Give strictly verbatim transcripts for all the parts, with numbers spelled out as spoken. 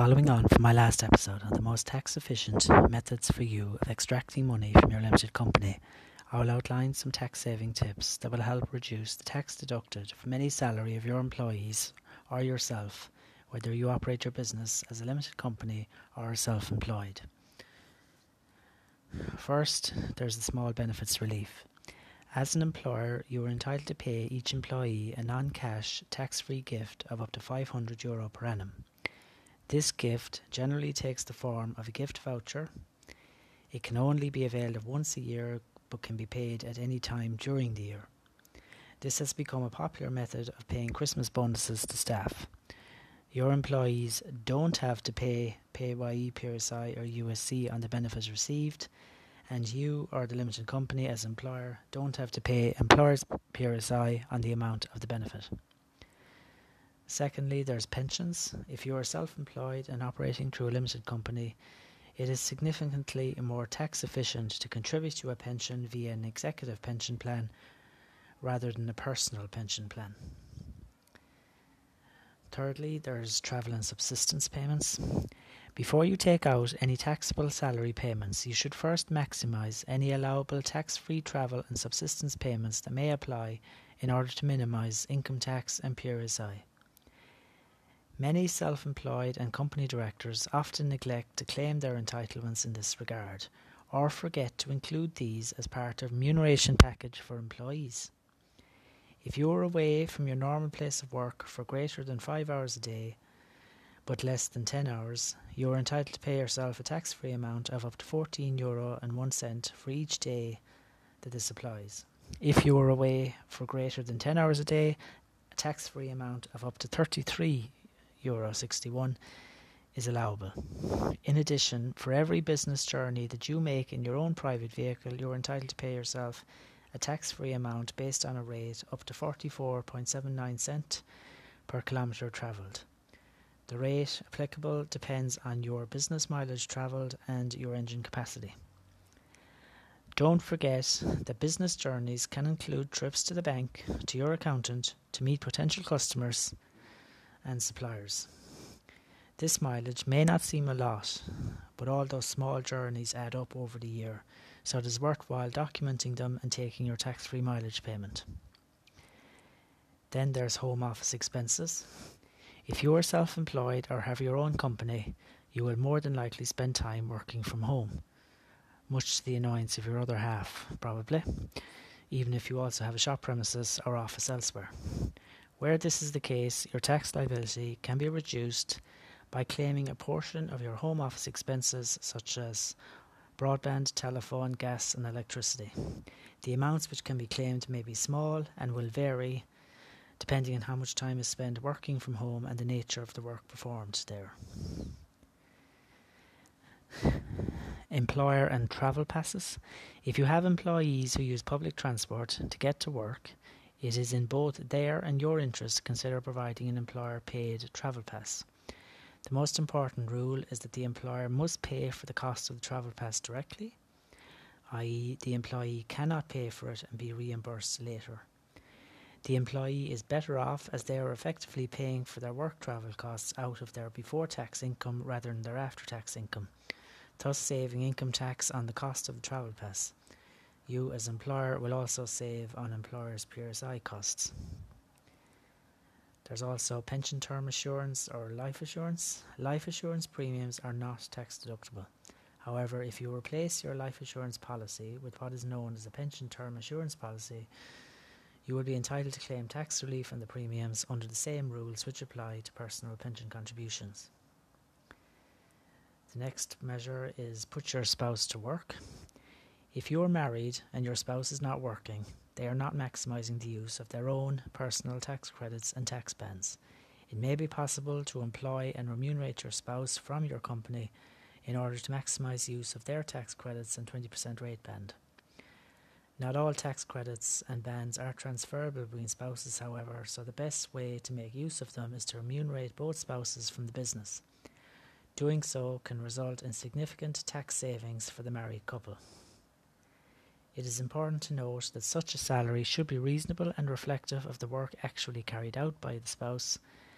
Following on from my last episode on the most tax-efficient methods for you of extracting money from your limited company, I will outline some tax-saving tips that will help reduce the tax deducted from any salary of your employees or yourself, whether you operate your business as a limited company or self-employed. First, there's the small benefits relief. As an employer, you are entitled to pay each employee a non-cash, tax-free gift of up to five hundred euro per annum. This gift generally takes the form of a gift voucher. It can only be availed once a year but can be paid at any time during the year. This has become a popular method of paying Christmas bonuses to staff. Your employees don't have to pay P A Y E, P R S I or U S C on the benefit received, and you or the limited company as employer don't have to pay employer's P R S I on the amount of the benefit. Secondly, there's pensions. If you are self-employed and operating through a limited company, it is significantly more tax efficient to contribute to a pension via an executive pension plan rather than a personal pension plan. Thirdly, there's travel and subsistence payments. Before you take out any taxable salary payments, you should first maximise any allowable tax-free travel and subsistence payments that may apply in order to minimise income tax and P R S I. Many self-employed and company directors often neglect to claim their entitlements in this regard, or forget to include these as part of remuneration package for employees. If you are away from your normal place of work for greater than five hours a day, but less than ten hours, you are entitled to pay yourself a tax-free amount of up to fourteen euro and one cent for each day that this applies. If you are away for greater than ten hours a day, a tax-free amount of up to thirty-three euro sixty-one is allowable. In addition, for every business journey that you make in your own private vehicle, you are entitled to pay yourself a tax-free amount based on a rate up to forty-four point seven nine cent per kilometre travelled. The rate applicable depends on your business mileage travelled and your engine capacity. Don't forget that business journeys can include trips to the bank, to your accountant, to meet potential customers and suppliers. This mileage may not seem a lot, but all those small journeys add up over the year, so it is worthwhile documenting them and taking your tax-free mileage payment. Then there's home office expenses. If you are self-employed or have your own company, you will more than likely spend time working from home, much to the annoyance of your other half, probably, even if you also have a shop premises or office elsewhere. Where this is the case, your tax liability can be reduced by claiming a portion of your home office expenses such as broadband, telephone, gas and electricity. The amounts which can be claimed may be small and will vary depending on how much time is spent working from home and the nature of the work performed there. Employer and travel passes. If you have employees who use public transport to get to work, it is in both their and your interest to consider providing an employer-paid travel pass. The most important rule is that the employer must pay for the cost of the travel pass directly, that is the employee cannot pay for it and be reimbursed later. The employee is better off as they are effectively paying for their work travel costs out of their before-tax income rather than their after-tax income, thus saving income tax on the cost of the travel pass. You as employer will also save on employers' P R S I costs. There's also pension term assurance or life assurance. Life assurance premiums are not tax deductible. However, if you replace your life assurance policy with what is known as a pension term assurance policy, you will be entitled to claim tax relief on the premiums under the same rules which apply to personal pension contributions. The next measure is put your spouse to work. If you are married and your spouse is not working, they are not maximising the use of their own personal tax credits and tax bands. It may be possible to employ and remunerate your spouse from your company in order to maximise use of their tax credits and twenty percent rate band. Not all tax credits and bands are transferable between spouses, however, so the best way to make use of them is to remunerate both spouses from the business. Doing so can result in significant tax savings for the married couple. It is important to note that such a salary should be reasonable and reflective of the work actually carried out by the spouse.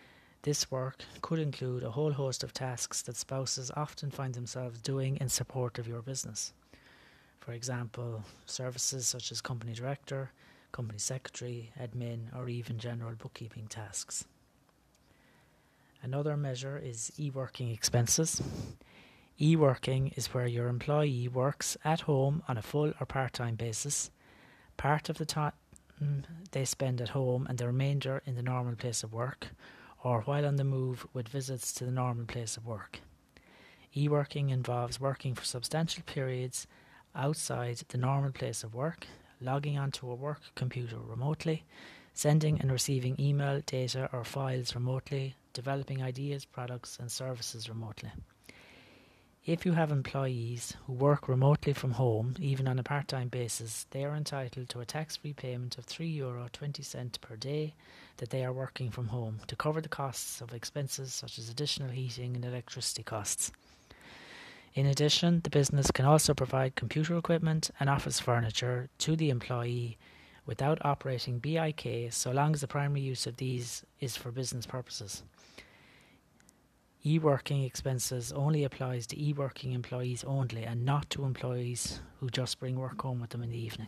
This work could include a whole host of tasks that spouses often find themselves doing in support of your business. For example, services such as company director, company secretary, admin, or even general bookkeeping tasks. Another measure is e-working expenses. E-working is where your employee works at home on a full or part-time basis. Part of the time they spend at home and the remainder in the normal place of work, or while on the move with visits to the normal place of work. E-working involves working for substantial periods outside the normal place of work, logging onto a work computer remotely, sending and receiving email, data or files remotely, developing ideas, products and services remotely. If you have employees who work remotely from home, even on a part-time basis, they are entitled to a tax-free payment of three euro twenty per day that they are working from home to cover the costs of expenses such as additional heating and electricity costs. In addition, the business can also provide computer equipment and office furniture to the employee without operating B I K, so long as the primary use of these is for business purposes. E-working expenses only applies to e-working employees only and not to employees who just bring work home with them in the evening.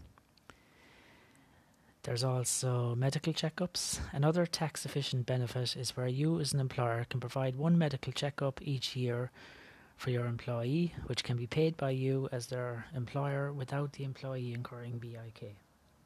There's also medical checkups. Another tax-efficient benefit is where you as an employer can provide one medical checkup each year for your employee, which can be paid by you as their employer without the employee incurring B I K.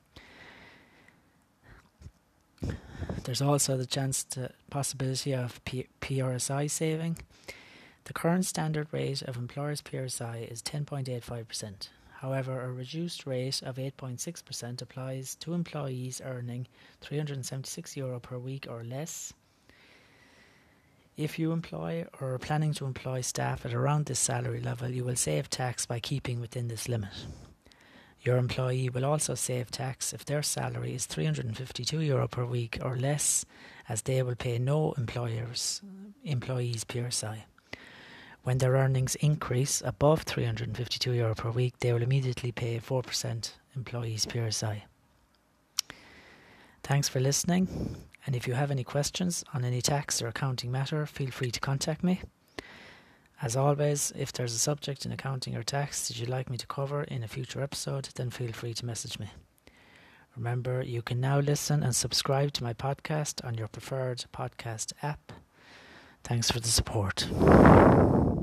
There's also the chance to possibility of P- PRSI saving. The current standard rate of employers' P R S I is ten point eight five percent. However, a reduced rate of eight point six percent applies to employees earning three hundred seventy-six euro per week or less. If you employ or are planning to employ staff at around this salary level, you will save tax by keeping within this limit. Your employee will also save tax if their salary is three hundred fifty-two euro per week or less, as they will pay no employers employees P R S I. When their earnings increase above three hundred fifty-two euro per week, they will immediately pay four percent employees P R S I. Thanks for listening, and if you have any questions on any tax or accounting matter, feel free to contact me. As always, if there's a subject in accounting or tax that you'd like me to cover in a future episode, then feel free to message me. Remember, you can now listen and subscribe to my podcast on your preferred podcast app. Thanks for the support.